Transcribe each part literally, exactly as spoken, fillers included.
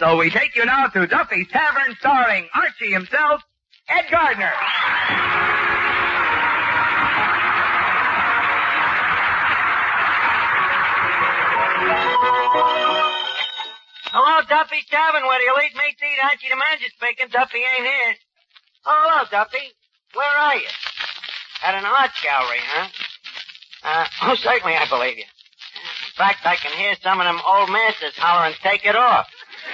So we take you now to Duffy's Tavern, starring Archie himself, Ed Gardner. Hello, Duffy's Tavern, where the elite meat eat. Archie the manager speaking. Duffy ain't here. Oh, hello, Duffy. Where are you? At an art gallery, huh? Uh, oh, certainly I believe you. In fact, I can hear some of them old masters hollering, take it off.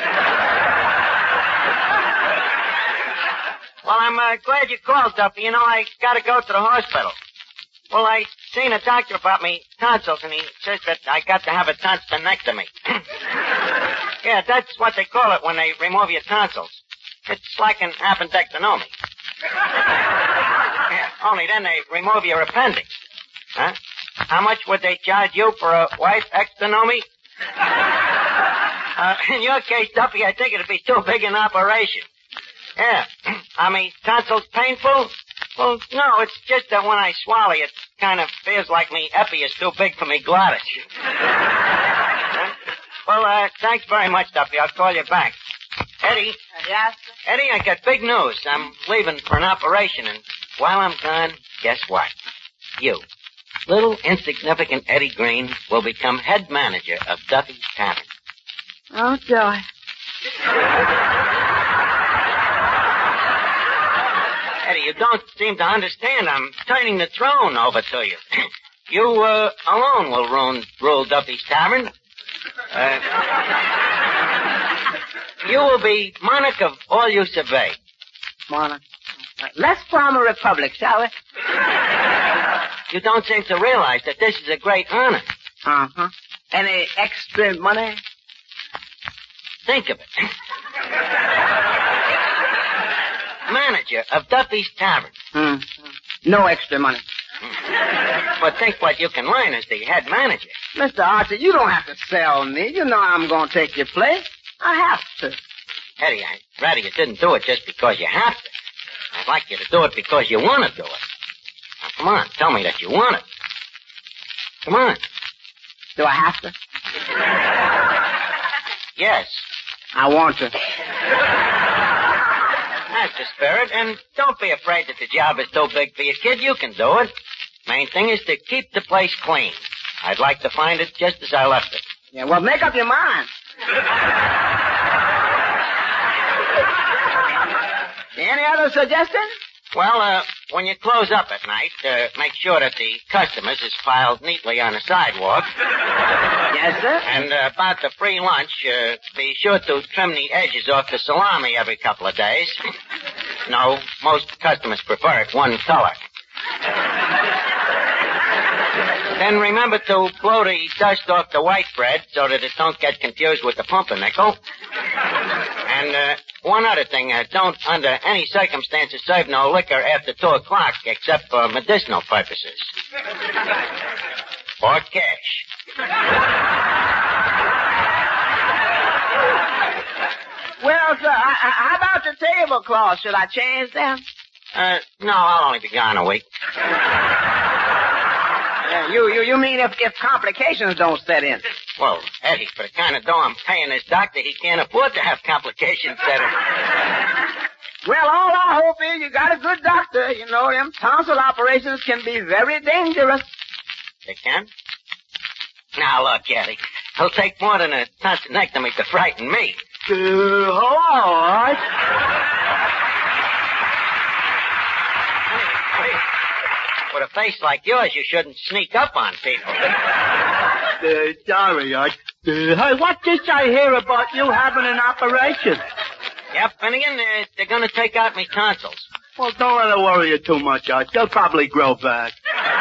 Well, I'm uh, glad you called, Duffy. You know, I gotta go to the hospital. Well, I seen a doctor about me tonsils, and he says that I got to have a tonsillectomy. Yeah, that's what they call it when they remove your tonsils. It's like an appendectomy. Yeah, only then they remove your appendix. Huh? How much would they charge you for a wife ectomy? Uh, in your case, Duffy, I think it'd be too big an operation. Yeah. Are me tonsils painful? Well, no, it's just that when I swallow, it kind of feels like me epi is too big for me glottis. Huh? Well, uh, thanks very much, Duffy. I'll call you back. Eddie. Uh, yes? Eddie, I got big news. I'm leaving for an operation, and while I'm gone, guess what? You, little insignificant Eddie Green, will become head manager of Duffy's Tavern. Oh, joy. Eddie, you don't seem to understand. I'm turning the throne over to you. You, uh, alone will rule, rule Duffy's Tavern. Uh, you will be monarch of all you survey. Monarch. Let's form a republic, shall we? You don't seem to realize that this is a great honor. Uh-huh. Any extra money? Think of it. Manager of Duffy's Tavern. Mm-hmm. No extra money. But think what you can learn as the head manager. Mister Archer, you don't have to sell me. You know I'm going to take your place. I have to. Eddie, I'd rather you didn't do it just because you have to. I'd like you to do it because you want to do it. Now, come on, tell me that you want it. Come on. Do I have to? Yes. I want to. That's the spirit, and don't be afraid that the job is too big for you, kid. You can do it. Main thing is to keep the place clean. I'd like to find it just as I left it. Yeah, well, make up your mind. Any other suggestions? Well, uh, when you close up at night, uh, make sure that the customers is piled neatly on the sidewalk. Yes, sir. And uh, about the free lunch, uh, be sure to trim the edges off the salami every couple of days. No, most customers prefer it one color. Then remember to blow the dust off the white bread so that it don't get confused with the pumpernickel. And uh, one other thing, uh, don't under any circumstances serve no liquor after two o'clock except for medicinal purposes. Or cash. Well, sir, I, I, how about the tablecloth? Should I change them? Uh, no, I'll only be gone a week. Uh, you, you, you mean if, if complications don't set in? Well, Eddie, for the kind of dough I'm paying this doctor, he can't afford to have complications set in. Well, all I hope is you got a good doctor. You know, them tonsil operations can be very dangerous. They can? Now, look, Eddie, it'll take more than a tonsillectomy to frighten me. Uh, all right. With a face like yours, you shouldn't sneak up on people. Uh, sorry, Art. Uh, hey, what's this I hear about you having an operation? Yep, Finnegan, uh, they're going to take out me tonsils. Well, don't let it worry you too much, Art. They'll probably grow back.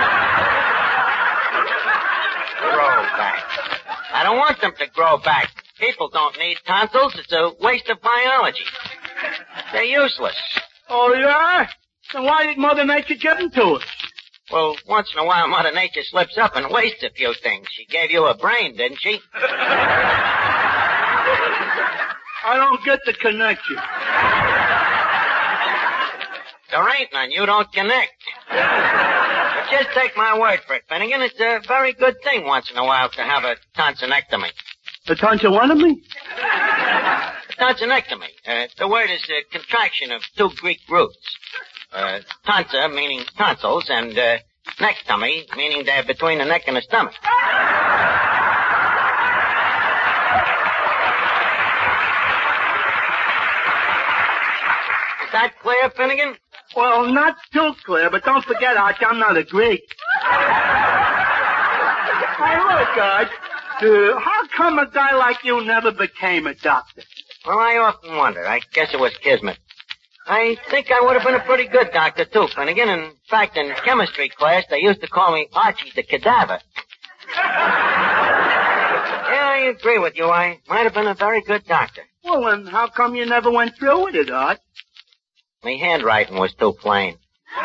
Grow back. I don't want them to grow back. People don't need tonsils. It's a waste of biology. They're useless. Oh, yeah? Then why did Mother Nature give them to us? Well, once in a while, Mother Nature slips up and wastes a few things. She gave you a brain, didn't she? I don't get the connection. There ain't none. You don't connect. But just take my word for it, Finnegan. It's a very good thing once in a while to have a tonsillectomy. The tonsillectomy? A tonsillectomy. Uh, the word is a contraction of two Greek roots. Uh, tonsa, meaning tonsils, and uh, nectomy, meaning they're between the neck and the stomach. Is that clear, Finnegan? Well, not too clear, but don't forget, Arch, I'm not a Greek. Hey, look, Arch, uh, how come a guy like you never became a doctor? Well, I often wonder. I guess it was kismet. I think I would have been a pretty good doctor, too, Finnegan. In fact, in chemistry class, they used to call me Archie the Cadaver. Yeah, I agree with you. I might have been a very good doctor. Well, then how come you never went through with it, Arch? My handwriting was too plain.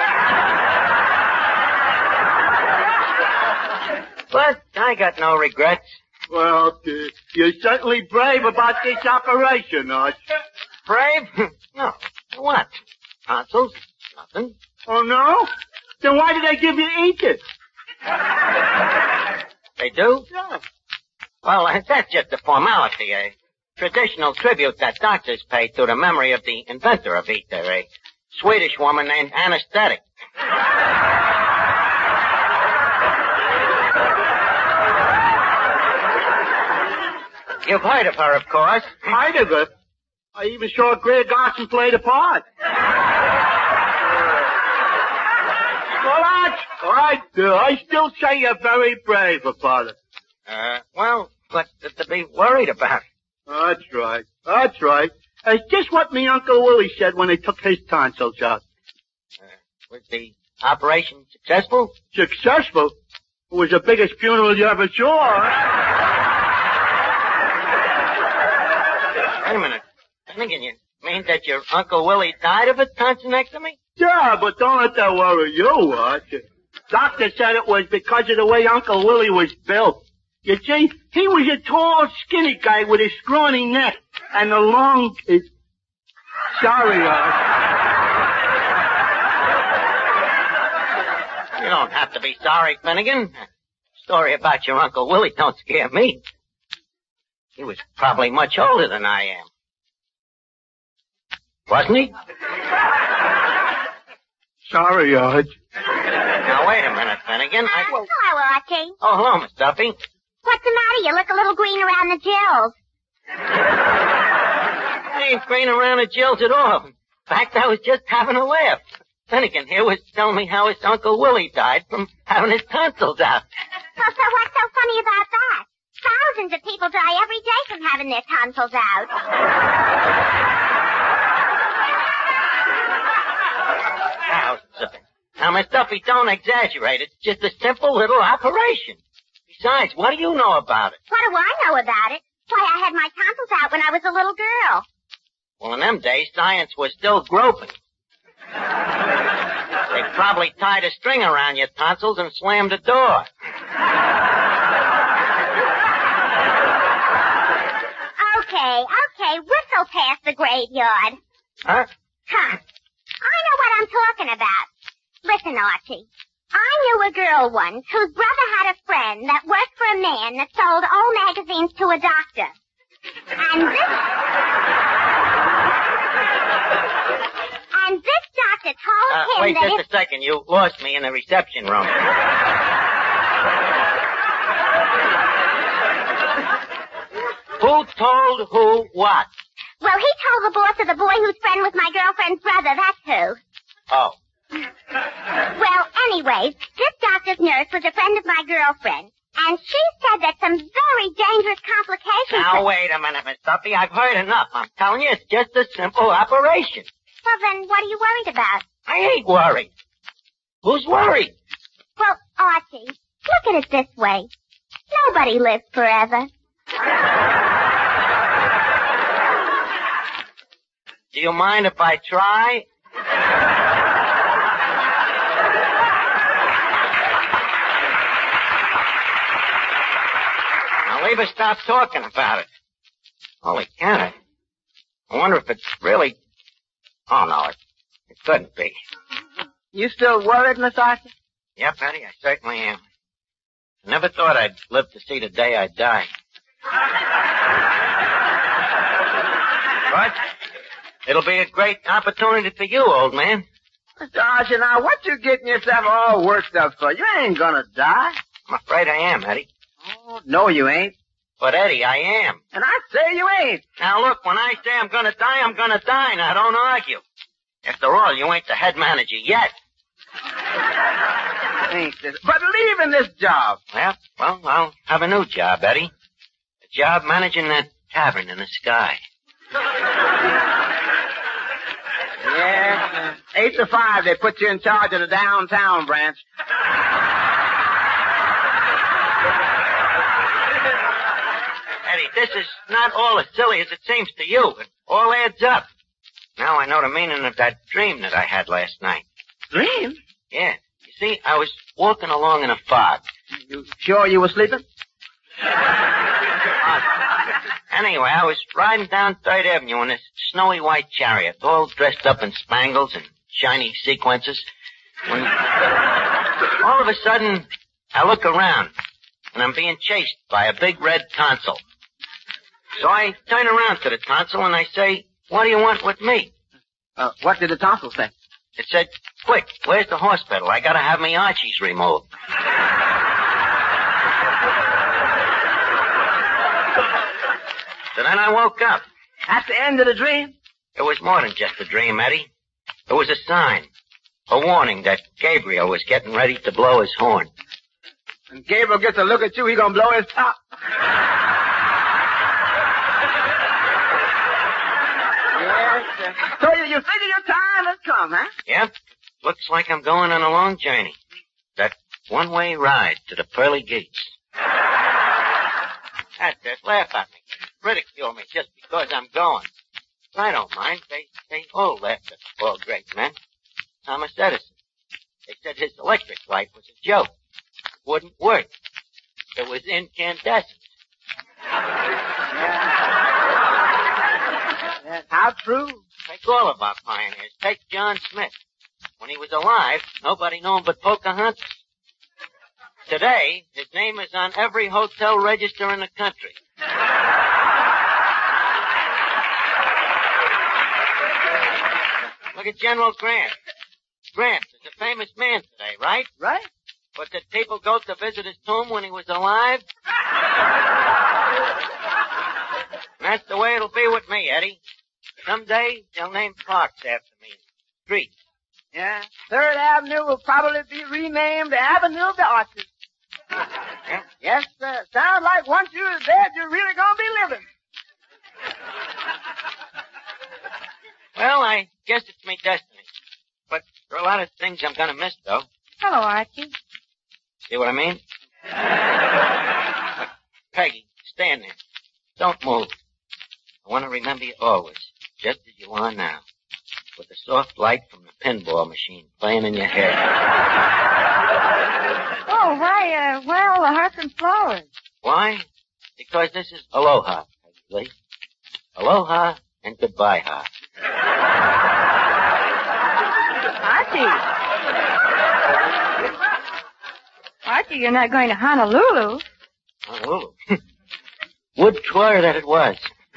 But I got no regrets. Well, uh, you're certainly brave about this operation, Arch. Brave? No. What? Tonsils? Nothing. Oh, no? Then why did they give you Egypt? They do? Yeah. Well, that's just a formality, a traditional tribute that doctors pay to the memory of the inventor of ether, a Swedish woman named Anesthetic. You've heard of her, of course. Heard of her? I even saw Greer Garson play the part. Well, Arch, all right, uh, I still say you're very brave about it. Uh, well, but to be worried about it. That's right. That's right. It's just what me Uncle Willie said when they took his tonsils out. Uh, was the operation successful? Successful? It was the biggest funeral you ever saw. Wait a minute. Finnegan, you mean that your Uncle Willie died of a tonsillectomy? Yeah, but don't let that worry you, Arch. Doctor said it was because of the way Uncle Willie was built. You see, he was a tall, skinny guy with a scrawny neck and a long... Uh, sorry, Arch. You don't have to be sorry, Finnegan. A story about your Uncle Willie don't scare me. He was probably much older than I am. Wasn't he? Sorry, Arch. Now, wait a minute, Finnegan. I... Well, hello, Archie. Oh, hello, Miss Duffy. What's the matter? You look a little green around the gills. I ain't green around the gills at all. In fact, I was just having a laugh. Finnegan here was telling me how his Uncle Willie died from having his tonsils out. Well, so what's so funny about that? Thousands of people die every day from having their tonsils out. Thousands of them. Now, Miss Duffy, don't exaggerate. It's just a simple little operation. Besides, what do you know about it? What do I know about it? Why, I had my tonsils out when I was a little girl. Well, in them days, science was still groping. They probably tied a string around your tonsils and slammed the door. Okay, okay, whistle past the graveyard. Huh? Huh. I know what I'm talking about. Listen, Archie. I knew a girl once whose brother had a friend that worked for a man that sold old magazines to a doctor. And this... and this doctor told Uh, him wait that just if... a second. You lost me in the reception room. Who told who what? Well, he told the boss of the boy whose friend was my girlfriend's brother, that's who. Oh. Well, anyways, this doctor's nurse was a friend of my girlfriend, and she said that some very dangerous complications... Now, wait a minute, Miss Duffy. I've heard enough. I'm telling you, it's just a simple operation. Well, then, what are you worried about? I ain't worried. Who's worried? Well, Archie, look at it this way. Nobody lives forever. Do you mind if I try? Now, leave us stop talking about it. Holy cow. I wonder if it's really... Oh, no, it, it couldn't be. You still worried, Miss Archie? Yep, Eddie, I certainly am. I never thought I'd live to see the day I die. But it'll be a great opportunity for you, old man. Mister Archie, now what you getting yourself all worked up for? You ain't gonna die. I'm afraid I am, Eddie. Oh, no, you ain't. But, Eddie, I am. And I say you ain't. Now, look, when I say I'm gonna die, I'm gonna die. Now, don't argue. After all, you ain't the head manager yet. Ain't this? But leaving this job. Well, well, I'll have a new job, Eddie. A job managing that tavern in the sky. Yeah. Eight to five, they put you in charge of the downtown branch. Eddie, this is not all as silly as it seems to you. It all adds up. Now I know the meaning of that dream that I had last night. Dream? Yeah. You see, I was walking along in a fog. You sure you were sleeping? Uh, anyway, I was riding down Third Avenue in this snowy white chariot, all dressed up in spangles and shiny sequences. When all of a sudden, I look around, and I'm being chased by a big red tonsil. So I turn around to the tonsil and I say, "What do you want with me?" Uh, what did the tonsil say? It said, "Quick, where's the hospital? I gotta have me archies removed." So then I woke up. At the end of the dream? It was more than just a dream, Eddie. It was a sign. A warning that Gabriel was getting ready to blow his horn. When Gabriel gets a look at you, he gonna blow his top. Yes, sir. So you, you figure your time has come, huh? Yep. Looks like I'm going on a long journey. That one-way ride to the pearly gates. That's it. Laugh at me. Ridicule me just because I'm going. I don't mind. They, they all laughed at the poor great man. Thomas Edison. They said his electric light was a joke. Wouldn't work. It was incandescent. Yes, how true. Take all of our pioneers. Take John Smith. When he was alive, nobody knew him but Pocahontas. Today, his name is on every hotel register in the country. Look at General Grant. Grant is a famous man today, right? Right? But did people go to visit his tomb when he was alive? And that's the way it'll be with me, Eddie. Someday, they'll name parks after me. Streets. Yeah. Third Avenue will probably be renamed the Avenue of the Arches. Yeah? Yes, sir. Sounds like once you're dead, you're really gonna be living. Well, I guess it's my destiny. But there are a lot of things I'm gonna miss, though. Hello, Archie. See what I mean? Peggy, stand there. Don't move. I want to remember you always, just as you are now, with the soft light from the pinball machine playing in your head. Oh, why, uh, well, the hearts and flowers. Why? Because this is aloha, Peggy Lee. Aloha and goodbye, ha. Archie. Archie, you're not going to Honolulu. Honolulu. Would twar that it was.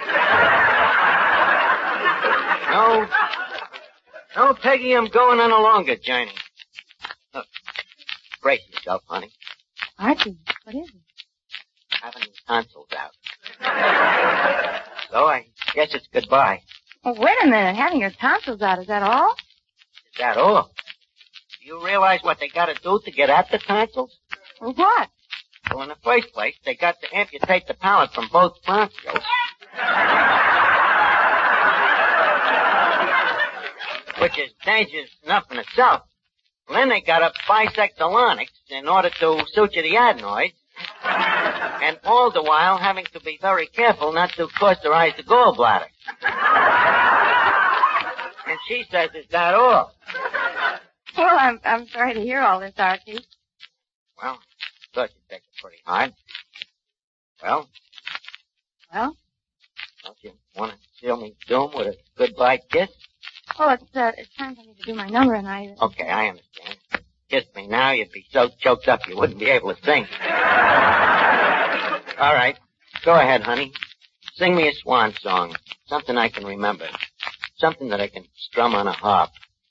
No. No, Peggy, I'm going on a longer journey. Look. Brace yourself, honey. Archie, what is it? Having the tonsils out. So I guess it's goodbye. Oh, wait a minute. Having your tonsils out, is that all? Is that all? Do you realize what they gotta do to get at the tonsils? Well, what? Well, in the first place, they got to amputate the palate from both bronchioles. Which is dangerous enough in itself. Well, then they got to bisect the larynx in order to suture the adenoids. And all the while having to be very careful not to causterize the gallbladder. And she says, is that all? Well, I'm, I'm sorry to hear all this, Archie. Well, I thought you'd take it pretty hard. Well? Well? Don't you want to seal me doom with a goodbye kiss? Oh, it's, uh, it's time for me to do my number, and I... Uh... Okay, I understand. Kiss me now, you'd be so choked up you wouldn't be able to think. All right. Go ahead, honey. Sing me a swan song. Something I can remember. Something that I can strum on a harp.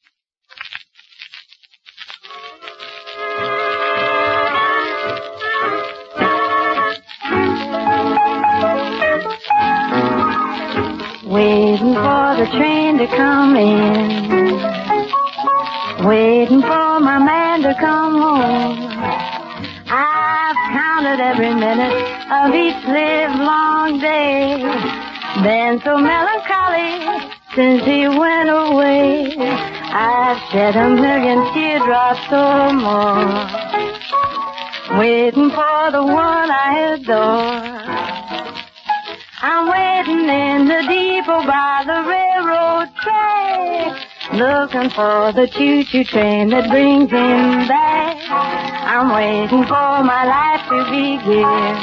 Waiting for the train to come in. Waiting for my man to come home. I've counted every minute of each livelong day. Been so melancholy since he went away. I've shed a million teardrops or more. Waiting for the one I adore. I'm waiting in the depot by the railroad track, looking for the choo-choo train that brings him back. I'm waiting for my life to begin,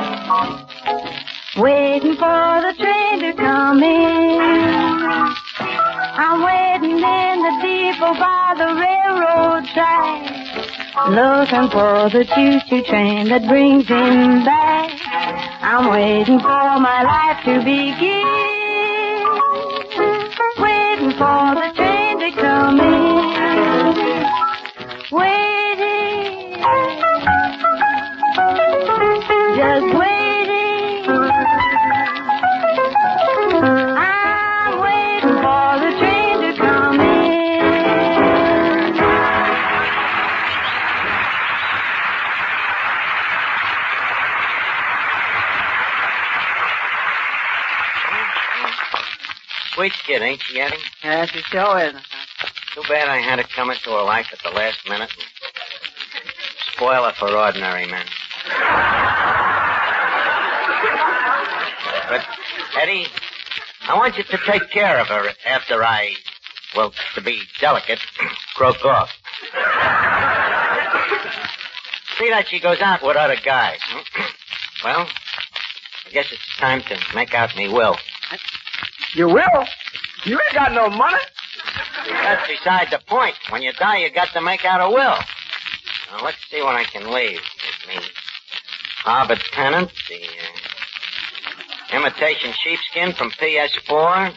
waiting for the train to come in. I'm waiting in the depot by the railroad track, looking for the choo-choo train that brings him back. I'm waiting for my life to begin, waiting for the train to come in, waiting, just waiting. I'm waiting for the train to come in. Sweet kid, ain't she, Eddie? Yes, it sure is. Too bad I had to come into her life at the last minute and spoil her for ordinary men. But, Eddie, I want you to take care of her after I, well, to be delicate, croak off. See that she goes out with other guys. Well, I guess it's time to make out me will. You will? You ain't got no money. That's beside the point. When you die, you got to make out a will. Now, let's see what I can leave. There's me Harvard pennant, the uh, imitation sheepskin from P S four,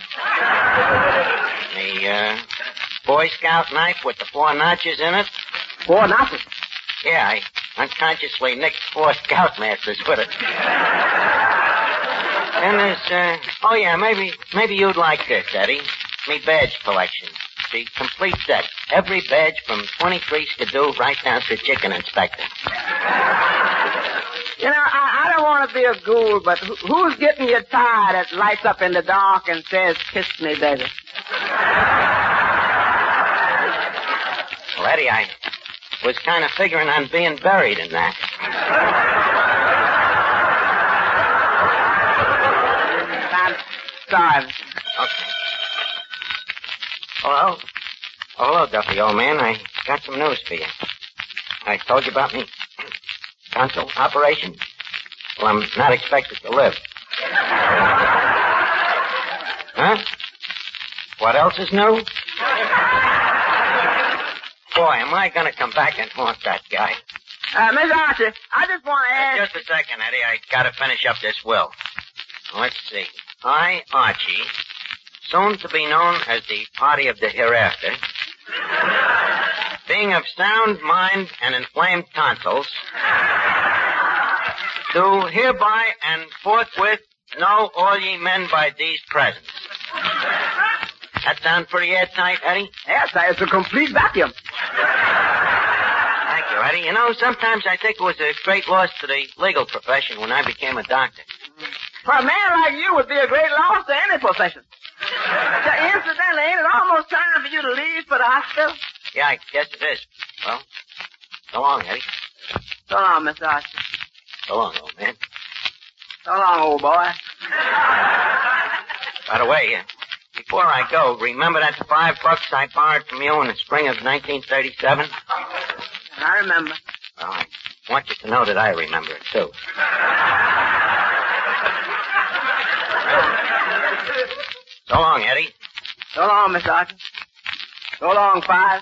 the uh, Boy Scout knife with the four notches in it. Four notches? Yeah, I unconsciously nicked four Scoutmasters with it. And there's, uh, oh yeah, maybe, maybe you'd like this, Eddie. Me badge collection. The complete set. Every badge from twenty-three Skidoo right down to chicken inspector. You know, I, I don't want to be a ghoul, but who, who's getting your tie that lights up in the dark and says, kiss me, baby? Well, Eddie, I was kind of figuring on being buried in that. Sorry. Okay. Hello? Oh, hello, Duffy, old man. I got some news for you. I told you about me tonsil operation. Well, I'm not expected to live. Huh? What else is new? Boy, am I going to come back and haunt that guy. Uh, Miss Archie, I just want to ask... Just a second, Eddie. I got to finish up this will. Let's see. I, Archie, soon to be known as the party of the hereafter, being of sound mind and inflamed tonsils, do hereby and forthwith know all ye men by these presents. That sound pretty airtight, Eddie? Yes, it's a complete vacuum. Thank you, Eddie. You know, sometimes I think it was a great loss to the legal profession when I became a doctor. For a man like you would be a great loss to any profession. So, incidentally, ain't it almost time for you to leave for the hospital? Yeah, I guess it is. Well, so long, Eddie. So long, Mister Archie. So long, old man. So long, old boy. By the way, uh, before I go, remember that five bucks I borrowed from you in the spring of nineteen thirty-seven? I remember. Well, I want you to know that I remember it, too. So long, Eddie. So long, Mister Archie. So long, Five.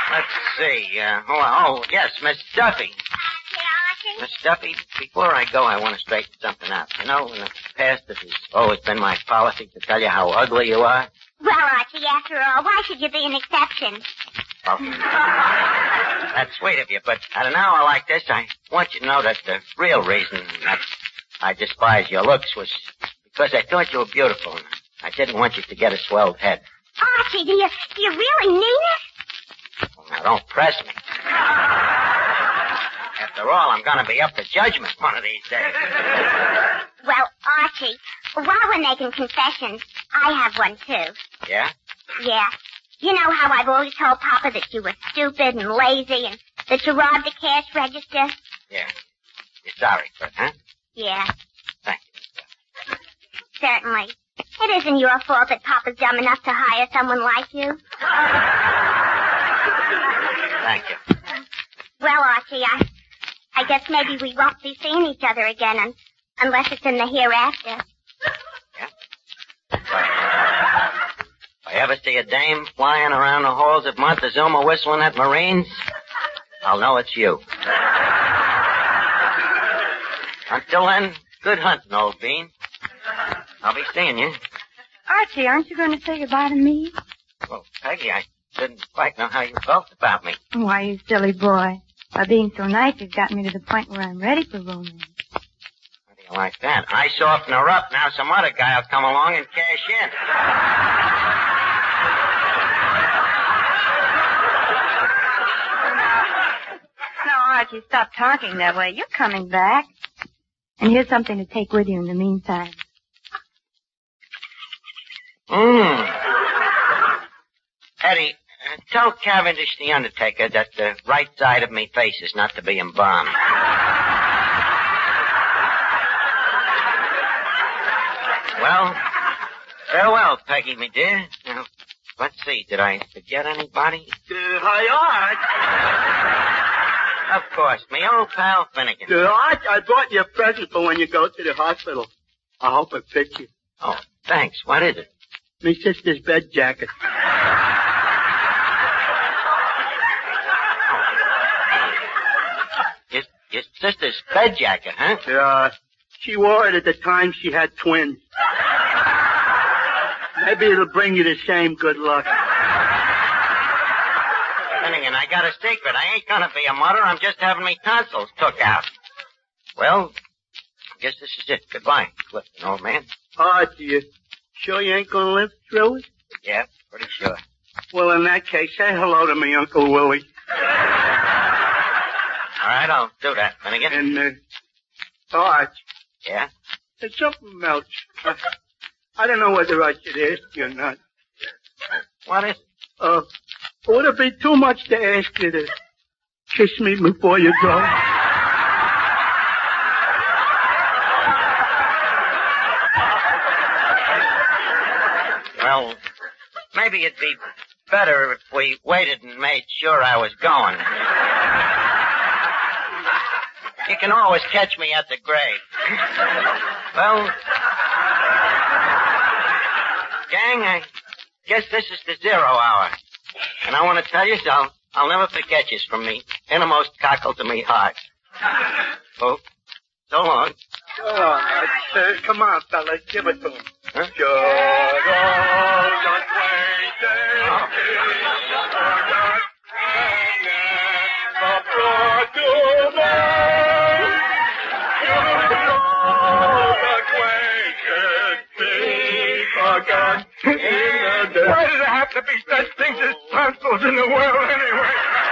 Let's see. Uh, oh, oh, yes, Miss Duffy. Uh, Miss Duffy, before I go, I want to straighten something out. You know, in the past, it has always been my policy to tell you how ugly you are. Well, Archie, after all, why should you be an exception? Oh. That's sweet of you, but at an hour like this, I want you to know that the real reason that I despise your looks was because I thought you were beautiful, and I didn't want you to get a swelled head. Archie, do you, do you really mean it? Well, now, don't press me. After all, I'm going to be up to judgment one of these days. Well, Archie, while we're making confessions, I have one, too. Yeah? Yeah. You know how I've always told Papa that you were stupid and lazy and that you robbed the cash register? Yeah. You're sorry for it, huh? Yeah. Thank you. Certainly. It isn't your fault that Papa's dumb enough to hire someone like you. Thank you. Well, Archie, I, I guess maybe we won't be seeing each other again un, unless it's in the hereafter. If I ever see a dame flying around the halls of Montezuma whistling at Marines, I'll know it's you. Until then, good hunting, old bean. I'll be seeing you. Archie, aren't you going to say goodbye to me? Well, Peggy, I didn't quite know how you felt about me. Why, you silly boy. By being so nice, you've got me to the point where I'm ready for romance. How do you like that? I soften her up, now some other guy will come along and cash in. Now, Archie, stop talking that way. You're coming back. And here's something to take with you in the meantime. Mmm. Eddie, uh, tell Cavendish the undertaker that the right side of me face is not to be embalmed. Well, farewell, Peggy, me dear. Now, let's see, did I forget anybody? Uh, hi, Art. Of course, me old pal Finnegan. Uh, Art, I brought you a present for when you go to the hospital. I hope it fits you. Oh, thanks. What is it? Me sister's bed jacket. Your, your sister's bed jacket, huh? Yeah. She wore it at the time she had twins. Maybe it'll bring you the same good luck. Finnegan, I got a secret. I ain't gonna be a mother. I'm just having me tonsils took out. Well, I guess this is it. Goodbye, Clifton, old man. Art, do you sure you ain't gonna live through it? Yeah, pretty sure. Well, in that case, say hello to me, Uncle Willie. All right, I'll do that, Finnegan. And, uh, Art, Yeah? there's something else. Uh, I don't know whether I should ask you or not. What is it? Uh, would it be too much to ask you to kiss me before you go? Well, maybe it'd be better if we waited and made sure I was going. You can always catch me at the grave. Well, gang, I guess this is the zero hour. And I want to tell you, I'll, I'll never forget you from me innermost cockle to me heart. Oh, so long. All right. Uh, come on, fellas, give it to him. Huh? Why does there have to be such things as tonsils in the world anyway?